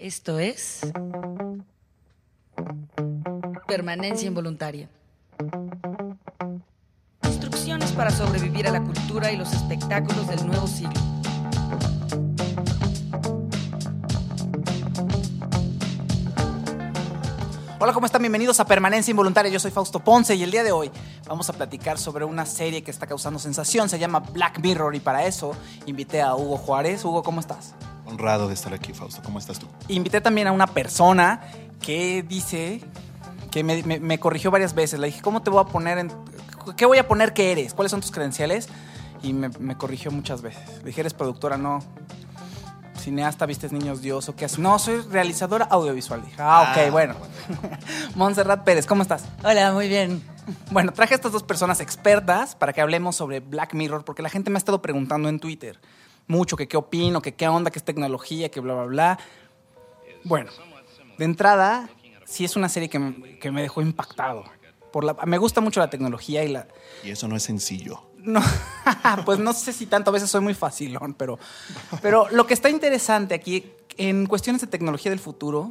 Esto es Permanencia Involuntaria. Instrucciones para sobrevivir a la cultura y los espectáculos del nuevo siglo. Hola, ¿cómo están? Bienvenidos a Permanencia Involuntaria. Yo soy Fausto Ponce y el día de hoy vamos a platicar sobre una serie que está causando sensación. Se llama Black Mirror y para eso invité a Hugo Juárez. Hugo, ¿cómo estás? Honrado de estar aquí, Fausto. ¿Cómo estás tú? Invité también a una persona que dice que me corrigió varias veces. Le dije, ¿cómo te voy a poner ¿qué voy a poner que eres? ¿Cuáles son tus credenciales? Y me corrigió muchas veces. Le dije, ¿eres productora? No. ¿Cineasta? ¿Vistes Niños Dios? ¿O qué haces? No, soy realizadora audiovisual. Dije, ok, bueno. Montserrat Pérez, ¿cómo estás? Hola, muy bien. Bueno, traje a estas dos personas expertas para que hablemos sobre Black Mirror, porque la gente me ha estado preguntando en Twitter mucho que qué opino, que qué onda, que es tecnología, que bla, bla, bla. Bueno, de entrada, sí es una serie que me dejó impactado. Me gusta mucho la tecnología Y eso no es sencillo. No, pues no sé si tanto, a veces soy muy facilón, pero lo que está interesante aquí, en cuestiones de tecnología del futuro,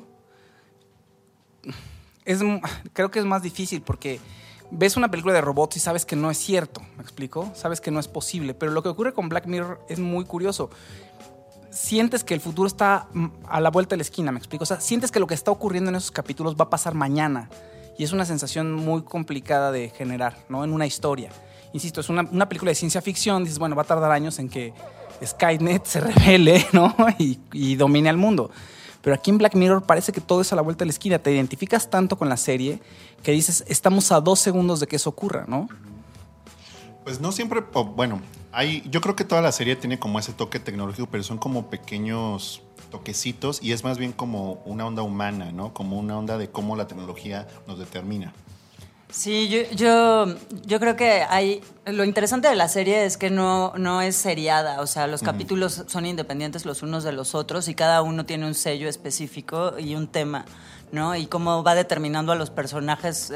creo que es más difícil porque ves una película de robots y sabes que no es cierto, ¿me explico? Sabes que no es posible, pero lo que ocurre con Black Mirror es muy curioso. Sientes que el futuro está a la vuelta de la esquina, ¿me explico? O sea, sientes que lo que está ocurriendo en esos capítulos va a pasar mañana y es una sensación muy complicada de generar, ¿no? En una historia. Insisto, es una película de ciencia ficción, dices, bueno, va a tardar años en que Skynet se revele, ¿no? y domine al mundo. Pero aquí en Black Mirror parece que todo es a la vuelta de la esquina. Te identificas tanto con la serie que dices, estamos a 2 segundos de que eso ocurra, ¿no? Pues no siempre, bueno, yo creo que toda la serie tiene como ese toque tecnológico, pero son como pequeños toquecitos y es más bien como una onda humana, ¿no? Como una onda de cómo la tecnología nos determina. Sí, yo creo que lo interesante de la serie es que no es seriada, o sea, los capítulos son independientes los unos de los otros y cada uno tiene un sello específico y un tema, ¿no? Y cómo va determinando a los personajes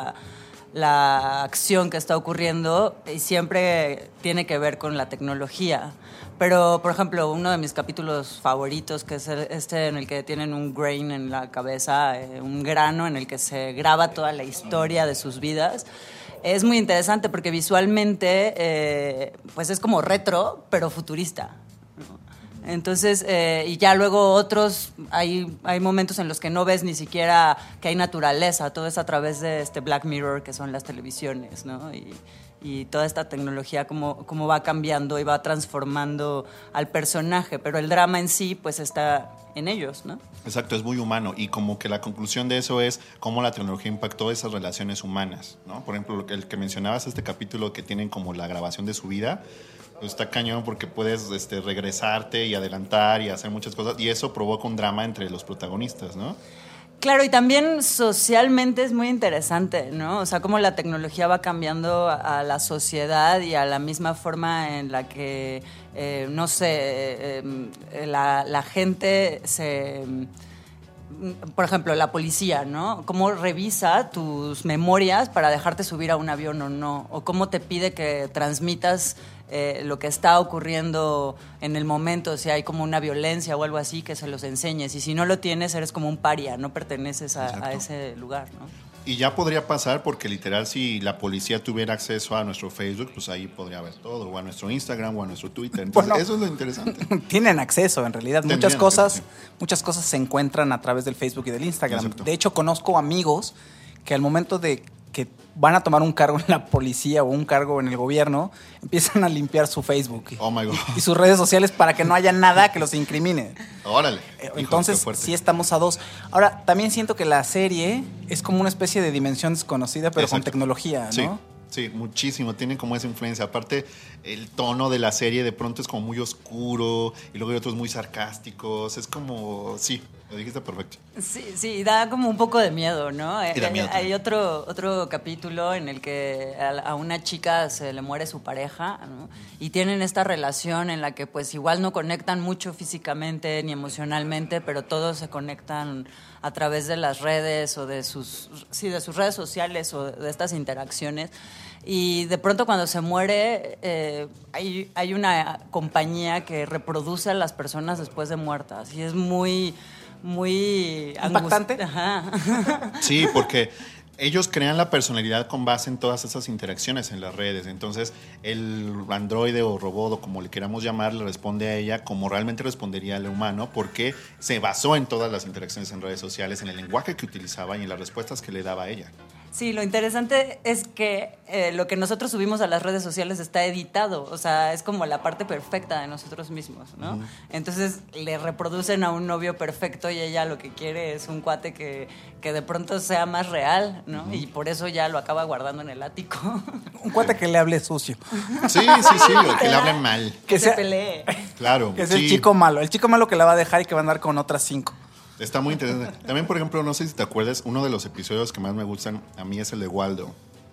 la acción que está ocurriendo y siempre tiene que ver con la tecnología. Pero, por ejemplo, uno de mis capítulos favoritos, que es este en el que tienen un grain en la cabeza, un grano en el que se graba toda la historia de sus vidas, es muy interesante porque visualmente pues es como retro, pero futurista. Entonces, y ya luego otros, hay momentos en los que no ves ni siquiera que hay naturaleza, todo es a través de este Black Mirror que son las televisiones, ¿no? Y toda esta tecnología cómo va cambiando y va transformando al personaje, pero el drama en sí pues está en ellos, ¿no? Exacto, es muy humano y como que la conclusión de eso es cómo la tecnología impactó esas relaciones humanas, ¿no? Por ejemplo, el que mencionabas, este capítulo que tienen como la grabación de su vida, pues está cañón porque puedes regresarte y adelantar y hacer muchas cosas y eso provoca un drama entre los protagonistas, ¿no? Claro, y también socialmente es muy interesante, ¿no? O sea, cómo la tecnología va cambiando a la sociedad y a la misma forma en la que, no sé, la gente por ejemplo, la policía, ¿no? Cómo revisa tus memorias para dejarte subir a un avión o no, o cómo te pide que transmitas lo que está ocurriendo en el momento, si hay como una violencia o algo así, que se los enseñes. Y si no lo tienes, eres como un paria, no perteneces a ese lugar, ¿no? Y ya podría pasar porque literal si la policía tuviera acceso a nuestro Facebook, pues ahí podría ver todo, o a nuestro Instagram, o a nuestro Twitter. Entonces, bueno, eso es lo interesante. Tienen acceso, en realidad. Muchas cosas se encuentran a través del Facebook y del Instagram. Exacto. De hecho, conozco amigos que al momento de que van a tomar un cargo en la policía o un cargo en el gobierno, empiezan a limpiar su Facebook y sus redes sociales para que no haya nada que los incrimine. Órale. Entonces, sí estamos a 2. Ahora, también siento que la serie es como una especie de dimensión desconocida, pero con tecnología, ¿no? Sí, muchísimo. Tienen como esa influencia. Aparte, el tono de la serie de pronto es como muy oscuro y luego hay otros muy sarcásticos. Es como, sí, lo dijiste perfecto. Sí, da como un poco de miedo, ¿no? Hay otro capítulo en el que a una chica se le muere su pareja, ¿no? Y tienen esta relación en la que pues igual no conectan mucho físicamente ni emocionalmente, pero todos se conectan a través de las redes o de sus redes sociales o de estas interacciones. Y de pronto cuando se muere hay una compañía que reproduce a las personas después de muertas y es muy muy impactante. Ajá. Sí, porque ellos crean la personalidad con base en todas esas interacciones en las redes. Entonces, el androide o robot, o como le queramos llamar, le responde a ella como realmente respondería al humano, porque se basó en todas las interacciones en redes sociales, en el lenguaje que utilizaba y en las respuestas que le daba a ella. Sí, lo interesante es que lo que nosotros subimos a las redes sociales está editado, o sea, es como la parte perfecta de nosotros mismos, ¿no? Entonces le reproducen a un novio perfecto y ella lo que quiere es un cuate que de pronto sea más real, ¿no? Y por eso ya lo acaba guardando en el ático. Un cuate que le hable sucio. Sí, o que le hablen mal. Que se sea- pelee. Claro. Que es sí. el chico malo que la va a dejar y que va a andar con otras 5. Está muy interesante. También, por ejemplo, no sé si te acuerdas, uno de los episodios que más me gustan a mí es el de Waldo,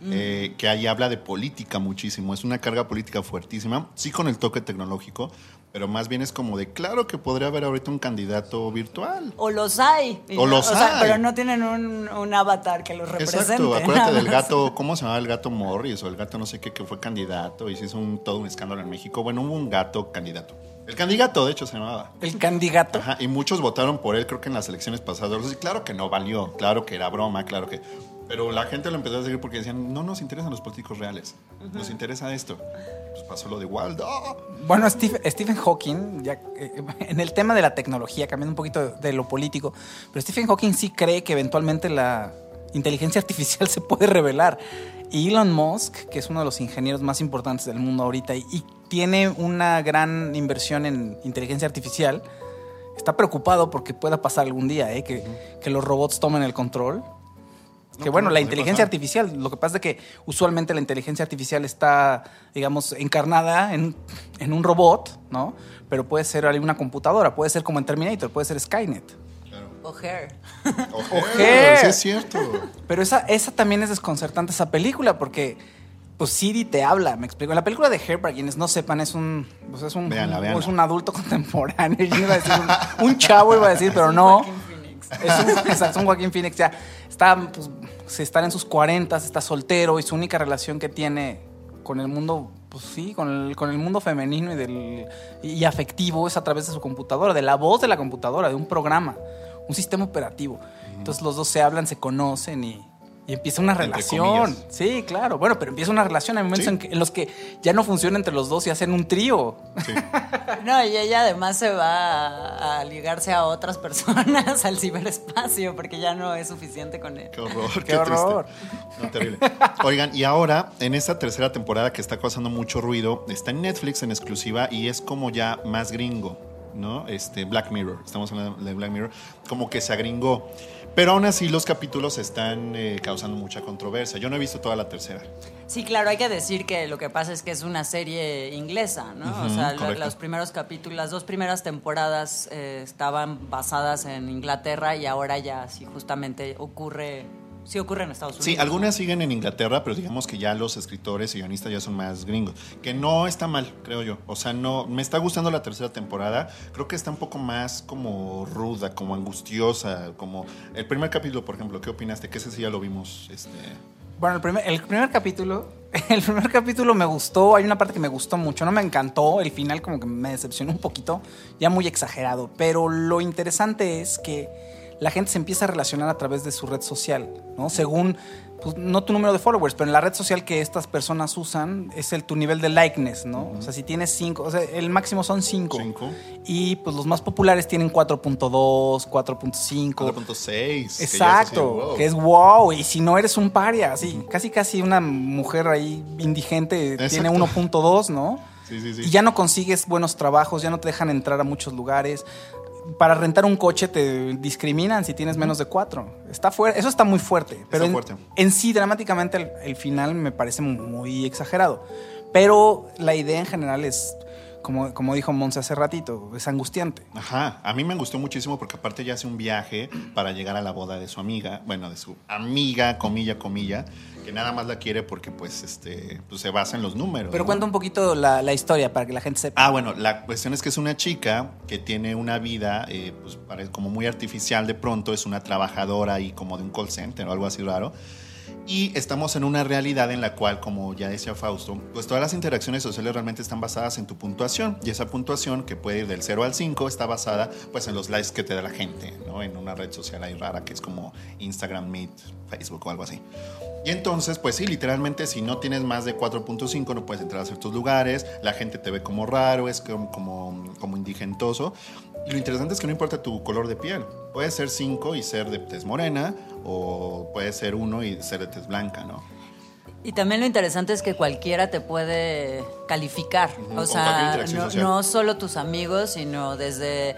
que ahí habla de política muchísimo. Es una carga política fuertísima, sí con el toque tecnológico, pero más bien es como de, claro que podría haber ahorita un candidato virtual. O los hay. O los sea, hay. pero no tienen un avatar que los represente. Exacto, acuérdate nada del más. gato, ¿cómo se llamaba el gato Morris? O el gato no sé qué, que fue candidato y se hizo todo un escándalo en México. Bueno, hubo un gato candidato. El candidato, de hecho, se llamaba. El candidato. Ajá, y muchos votaron por él, creo que en las elecciones pasadas. Y claro que no valió, claro que era broma, claro que... Pero la gente lo empezó a seguir porque decían, no nos interesan los políticos reales, nos interesa esto. Pues pasó lo de Waldo. Bueno, Stephen Hawking, ya, en el tema de la tecnología, cambiando un poquito de lo político, pero Stephen Hawking sí cree que eventualmente la inteligencia artificial se puede revelar. Y Elon Musk, que es uno de los ingenieros más importantes del mundo ahorita y tiene una gran inversión en inteligencia artificial, está preocupado porque pueda pasar algún día, que los robots tomen el control. Que bueno, la inteligencia artificial, lo que pasa es que usualmente la inteligencia artificial está, digamos, encarnada en un robot, ¿no? Pero puede ser una computadora, puede ser como en Terminator, puede ser Skynet. O Hair. Ojer, sí es cierto. Pero esa también es desconcertante, esa película, porque pues Siri te habla, me explico. La película de Hair, para quienes no sepan, es un Véanla. es un adulto contemporáneo. Yo iba a decir un chavo, iba a decir, pero no. Es un Joaquín Phoenix, ya está, pues, está en sus 40, está soltero y su única relación que tiene con el mundo, pues sí, con el mundo femenino y afectivo es a través de su computadora, de la voz de la computadora, de un programa, un sistema operativo. Entonces los dos se hablan, se conocen y empieza una Entre relación. comillas. Sí, claro. Bueno, pero empieza una relación. Hay momentos Sí. en los que ya no funciona entre los dos y hacen un trío. Sí. No, y ella además se va a ligarse a otras personas al ciberespacio porque ya no es suficiente con él. Qué horror, Qué horror. triste. No, terrible. Oigan, y ahora, en esta tercera temporada que está causando mucho ruido, está en Netflix en exclusiva y es como ya más gringo, ¿no? Black Mirror, estamos hablando de Black Mirror, como que se agringó. Pero aún así los capítulos están causando mucha controversia. Yo no he visto toda la tercera. Sí, claro, hay que decir que lo que pasa es que es una serie inglesa, ¿no? Ujú, o sea, correcto. los primeros capítulos, las 2 primeras temporadas estaban basadas en Inglaterra y ahora ya sí justamente ocurre en Estados Unidos. Sí, algunas siguen en Inglaterra, pero digamos que ya los escritores y guionistas ya son más gringos. Que no está mal, creo yo. O sea, no, me está gustando la tercera temporada. Creo que está un poco más como ruda, como angustiosa, como... El primer capítulo, por ejemplo, ¿qué opinaste? Que ese sí ya lo vimos, Bueno, el primer capítulo me gustó. Hay una parte que me gustó mucho. No me encantó. El final como que me decepcionó un poquito. Ya muy exagerado. Pero lo interesante es que la gente se empieza a relacionar a través de su red social, ¿no? Según, pues, no tu número de followers, pero en la red social que estas personas usan es tu nivel de likeness, ¿no? O sea, si tienes 5, o sea, el máximo son 5. 5. Y pues los más populares tienen 4.2, 4.5. 4.6. Exacto, que es wow. Y si no eres un paria, así, casi una mujer ahí indigente tiene Exacto. 1.2, ¿no? Sí. Y ya no consigues buenos trabajos, ya no te dejan entrar a muchos lugares. Para rentar un coche te discriminan si tienes menos de 4. Eso está muy fuerte. Pero fuerte. en sí, dramáticamente, el final me parece muy exagerado. Pero la idea en general es, como dijo Monse hace ratito, es angustiante. Ajá, a mí me gustó muchísimo porque aparte ya hace un viaje para llegar a la boda de su amiga, bueno, de su amiga, comilla, que nada más la quiere porque pues se basa en los números. Pero ¿no? cuenta un poquito la historia para que la gente sepa. Bueno, la cuestión es que es una chica que tiene una vida pues como muy artificial de pronto, es una trabajadora y como de un call center o algo así raro. Y estamos en una realidad en la cual, como ya decía Fausto, pues todas las interacciones sociales realmente están basadas en tu puntuación. Y esa puntuación, que puede ir del 0 al 5, está basada pues en los likes que te da la gente, ¿no? En una red social ahí rara que es como Instagram, Meet, Facebook o algo así. Y entonces, pues sí, literalmente si no tienes más de 4.5 no puedes entrar a ciertos lugares, la gente te ve como raro, es como indigentoso. Y lo interesante es que no importa tu color de piel. Puedes ser 5 y ser de tez morena, o puedes ser 1 y ser de tez blanca, ¿no? Y también lo interesante es que cualquiera te puede calificar. O sea, no solo tus amigos, sino desde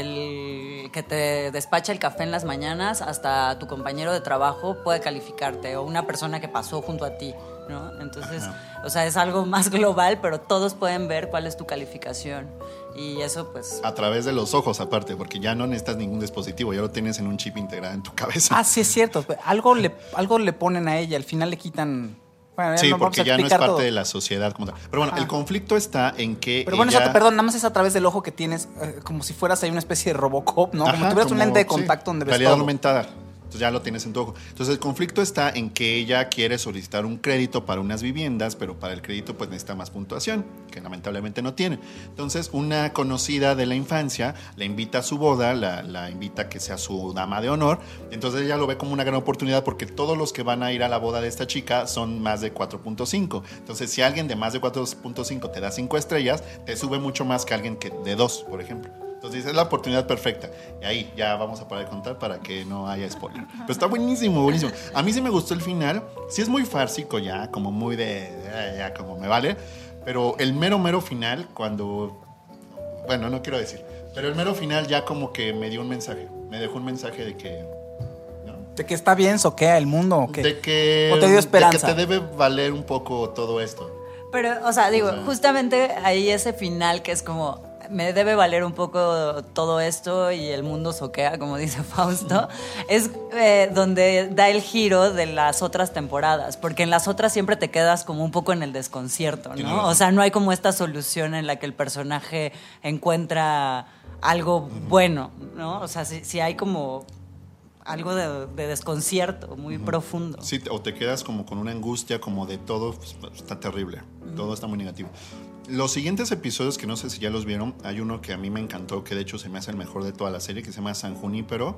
el que te despacha el café en las mañanas hasta tu compañero de trabajo puede calificarte, o una persona que pasó junto a ti, ¿no? Entonces, o sea, es algo más global, pero todos pueden ver cuál es tu calificación. Y eso, pues... A través de los ojos, aparte, porque ya no necesitas ningún dispositivo, ya lo tienes en un chip integrado en tu cabeza. Ah, sí, es cierto. Algo le ponen a ella, al final le quitan... Bueno, sí, no porque ya no es parte todo de la sociedad como tal. Pero bueno, el conflicto está en que Pero bueno, ella... perdón, nada más es a través del ojo que tienes, como si fueras ahí una especie de Robocop, ¿no? Como tuvieras un lente de contacto donde ves realidad todo. aumentada. Entonces ya lo tienes en tu ojo. Entonces el conflicto está en que ella quiere solicitar un crédito para unas viviendas, pero para el crédito pues necesita más puntuación, que lamentablemente no tiene. Entonces una conocida de la infancia la invita a su boda, la invita a que sea su dama de honor. Entonces ella lo ve como una gran oportunidad porque todos los que van a ir a la boda de esta chica son más de 4.5. Entonces si alguien de más de 4.5 te da 5 estrellas, te sube mucho más que alguien que de 2, por ejemplo. Entonces es la oportunidad perfecta. Y ahí ya vamos a parar de contar para que no haya spoiler. Pero está buenísimo, buenísimo. A mí sí me gustó el final. Sí es muy fársico ya, como muy de... ya como me vale. Pero el mero final, cuando... Bueno, no quiero decir. Pero el mero final ya como que me dio un mensaje. Me dejó un mensaje de que... ¿no? ¿De que está bien, soquea el mundo o qué? De que... ¿O te dio esperanza? De que te debe valer un poco todo esto. Pero, o sea, digo, justamente ahí ese final que es como... me debe valer un poco todo esto y el mundo soquea, como dice Fausto, es donde da el giro de las otras temporadas, porque en las otras siempre te quedas como un poco en el desconcierto, ¿no? O sea, no hay como esta solución en la que el personaje encuentra algo bueno, ¿no? O sea, sí hay como algo de desconcierto muy profundo. Sí, o te quedas como con una angustia como de todo, pues, está terrible, todo está muy negativo. Los siguientes episodios, que no sé si ya los vieron, hay uno que a mí me encantó, que de hecho se me hace el mejor de toda la serie, que se llama San Junípero.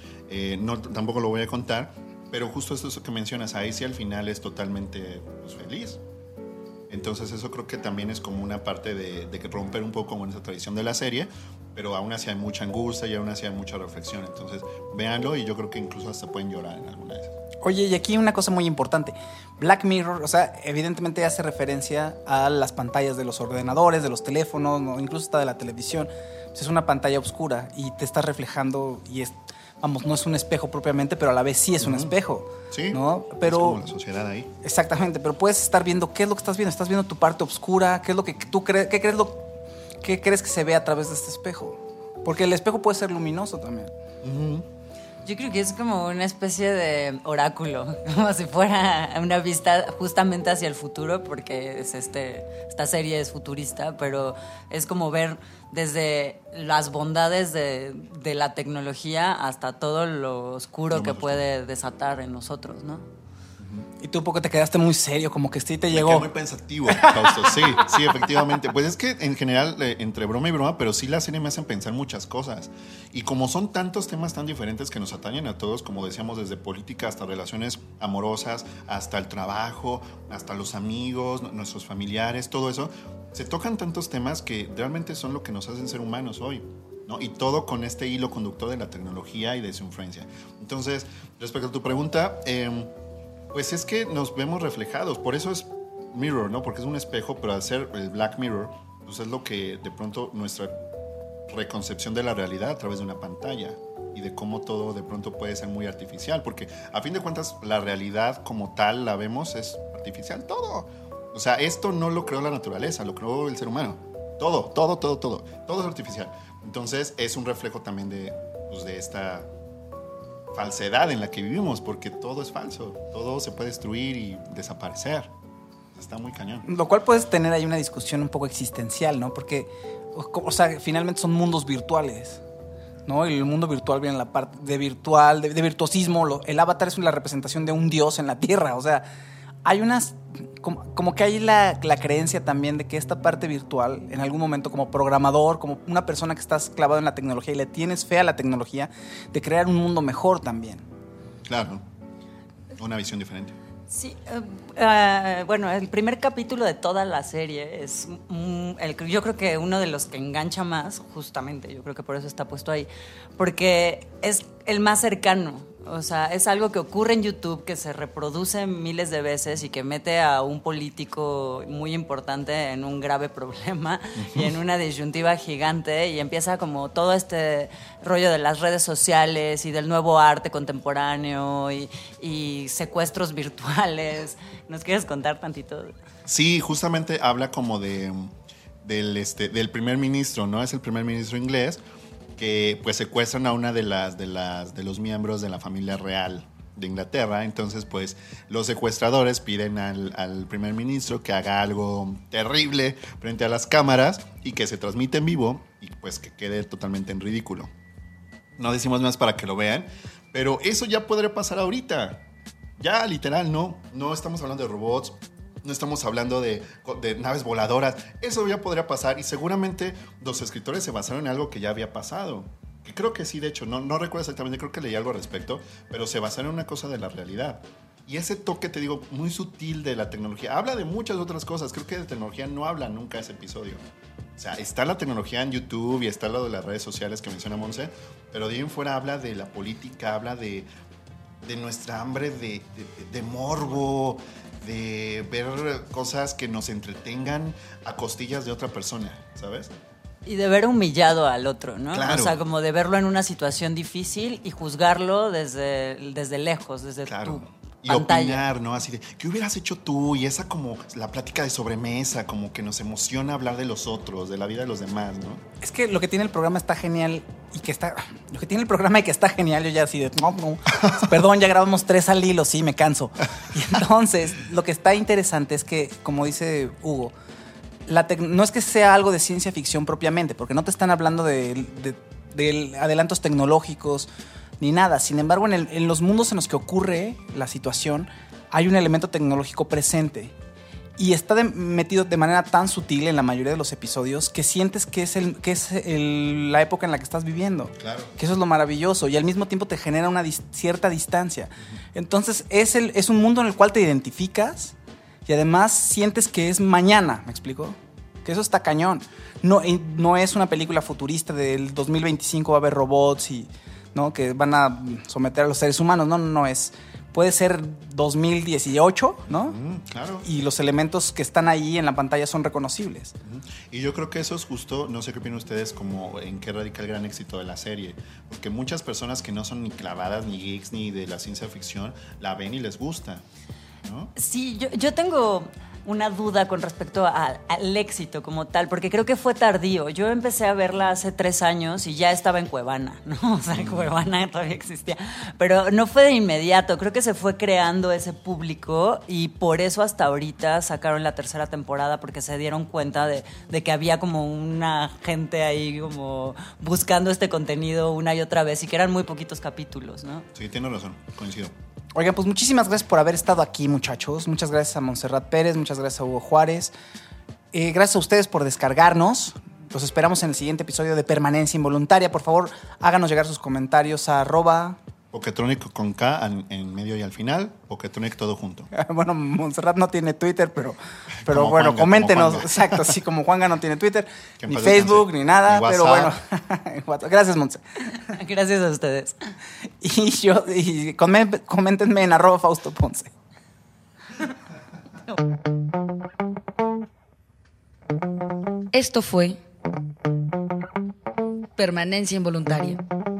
No, tampoco lo voy a contar, pero justo esto que mencionas, ahí sí al final es totalmente pues, feliz. Entonces eso creo que también es como una parte de romper un poco con esa tradición de la serie, pero aún así hay mucha angustia y aún así hay mucha reflexión. Entonces véanlo y yo creo que incluso hasta pueden llorar en alguna de esas. Oye, y aquí una cosa muy importante. Black Mirror, o sea, evidentemente hace referencia a las pantallas de los ordenadores, de los teléfonos, ¿no? Incluso hasta de la televisión. Pues es una pantalla oscura y te está reflejando y es, vamos, no es un espejo propiamente, pero a la vez sí es un espejo. Sí, ¿no? Pero, es como la sociedad ahí. Exactamente, pero puedes estar viendo qué es lo que estás viendo. Estás viendo tu parte oscura, qué es lo que tú crees, qué crees que se ve a través de este espejo. Porque el espejo puede ser luminoso también. Yo creo que es como una especie de oráculo, como si fuera una vista justamente hacia el futuro, porque es esta serie es futurista, pero es como ver desde las bondades de la tecnología hasta todo lo oscuro que puede desatar en nosotros, ¿no? Y tú un poco te quedaste muy serio, como que sí te llegó. Me quedé muy pensativo, Fausto. Sí, efectivamente. Pues es que en general, entre broma y broma, pero sí la serie me hacen pensar muchas cosas. Y como son tantos temas tan diferentes que nos atañen a todos, como decíamos, desde política hasta relaciones amorosas, hasta el trabajo, hasta los amigos, nuestros familiares, todo eso, se tocan tantos temas que realmente son lo que nos hacen ser humanos hoy, ¿no? Y todo con este hilo conductor de la tecnología y de su influencia. Entonces, respecto a tu pregunta, pues es que nos vemos reflejados, por eso es mirror, ¿no? Porque es un espejo, pero al ser el Black Mirror, pues es lo que de pronto nuestra reconcepción de la realidad a través de una pantalla y de cómo todo de pronto puede ser muy artificial, porque a fin de cuentas la realidad como tal la vemos es artificial, todo. O sea, esto no lo creó la naturaleza, lo creó el ser humano. Todo es artificial. Entonces es un reflejo también de esta falsedad en la que vivimos, porque todo es falso, todo se puede destruir y desaparecer. Está muy cañón. Lo cual puedes tener ahí una discusión un poco existencial, ¿no? Porque, o sea, finalmente son mundos virtuales. ¿no? Y el mundo virtual viene en la parte de virtual, de virtuosismo. El avatar es la representación de un dios en la Tierra. O sea, hay unas... Como que hay la creencia también de que esta parte virtual, en algún momento como programador, como una persona que estás clavado en la tecnología y le tienes fe a la tecnología, de crear un mundo mejor también. Claro, una visión diferente. Sí, bueno, el primer capítulo de toda la serie es, yo creo que uno de los que engancha más, justamente, yo creo que por eso está puesto ahí, porque es el más cercano. O sea, es algo que ocurre en YouTube, que se reproduce miles de veces y que mete a un político muy importante en un grave problema y en una disyuntiva gigante, y empieza como todo este rollo de las redes sociales y del nuevo arte contemporáneo y secuestros virtuales. ¿Nos quieres contar tantito? Sí, justamente habla como del primer ministro, ¿no? Es el primer ministro inglés que pues secuestran a una de los miembros de la familia real de Inglaterra. Entonces pues los secuestradores piden al primer ministro que haga algo terrible frente a las cámaras y que se transmite en vivo y pues que quede totalmente en ridículo. No decimos más para que lo vean, pero eso ya podría pasar ahorita. Ya literal, no estamos hablando de robots. No estamos hablando de naves voladoras. Eso ya podría pasar y seguramente los escritores se basaron en algo que ya había pasado. Que creo que sí, de hecho, no recuerdo exactamente, creo que leí algo al respecto, pero se basaron en una cosa de la realidad. Y ese toque, te digo, muy sutil de la tecnología. Habla de muchas otras cosas. Creo que de tecnología no habla nunca ese episodio. O sea, está la tecnología en YouTube y está lo de las redes sociales que menciona Monse, pero de ahí en fuera habla de la política, habla de nuestra hambre de morbo, de ver cosas que nos entretengan a costillas de otra persona, ¿sabes? Y de ver humillado al otro, ¿no? Claro. O sea, como de verlo en una situación difícil y juzgarlo desde lejos, desde tu y pantalla. opinar, ¿no? Así de, ¿qué hubieras hecho tú? Y esa como la plática de sobremesa, como que nos emociona hablar de los otros, de la vida de los demás, ¿no? Es que lo que tiene el programa está genial lo que tiene el programa y que está genial, yo ya así de, no, perdón, ya grabamos 3 al hilo, sí, me canso. Y entonces, lo que está interesante es que, como dice Hugo, no es que sea algo de ciencia ficción propiamente, porque no te están hablando de adelantos tecnológicos ni nada. Sin embargo, en los mundos en los que ocurre la situación, hay un elemento tecnológico presente. Y está metido de manera tan sutil en la mayoría de los episodios que sientes que es la época en la que estás viviendo. Claro. Que eso es lo maravilloso. Y al mismo tiempo te genera una cierta distancia. Entonces es un mundo en el cual te identificas y además sientes que es mañana, ¿me explico? Que eso está cañón. No es una película futurista del 2025, va a haber robots y, ¿no?, que van a someter a los seres humanos. No es... Puede ser 2018, ¿no? Claro. Y los elementos que están ahí en la pantalla son reconocibles. Y yo creo que eso es justo, no sé qué opinan ustedes, como en qué radica el gran éxito de la serie. Porque muchas personas que no son ni clavadas, ni geeks, ni de la ciencia ficción, la ven y les gusta, ¿no? Sí, yo tengo una duda con respecto al éxito como tal, porque creo que fue tardío. Yo empecé a verla hace 3 años y ya estaba en Cuevana, ¿no? O sea, Cuevana todavía existía, pero no fue de inmediato. Creo que se fue creando ese público y por eso hasta ahorita sacaron la 3ª temporada, porque se dieron cuenta de que había como una gente ahí como buscando este contenido una y otra vez y que eran muy poquitos capítulos, ¿no? Sí, tienes razón, coincido. Oigan, pues muchísimas gracias por haber estado aquí, muchachos. Muchas gracias a Montserrat Pérez, muchas gracias a Hugo Juárez. Gracias a ustedes por descargarnos. Los esperamos en el siguiente episodio de Permanencia Involuntaria. Por favor, háganos llegar sus comentarios a Poketronic con K en medio y al final, Poketronic todo junto. Bueno, Montserrat no tiene Twitter, pero Como bueno, Juanga, coméntenos. como Juanga. Exacto, así como Juanga no tiene Twitter, Que en ni paz Facebook, descanse. ni nada, Ni pero WhatsApp. bueno. Gracias, Montse. Gracias a ustedes. Y coméntenme en @FaustoPonce. Esto fue Permanencia Involuntaria.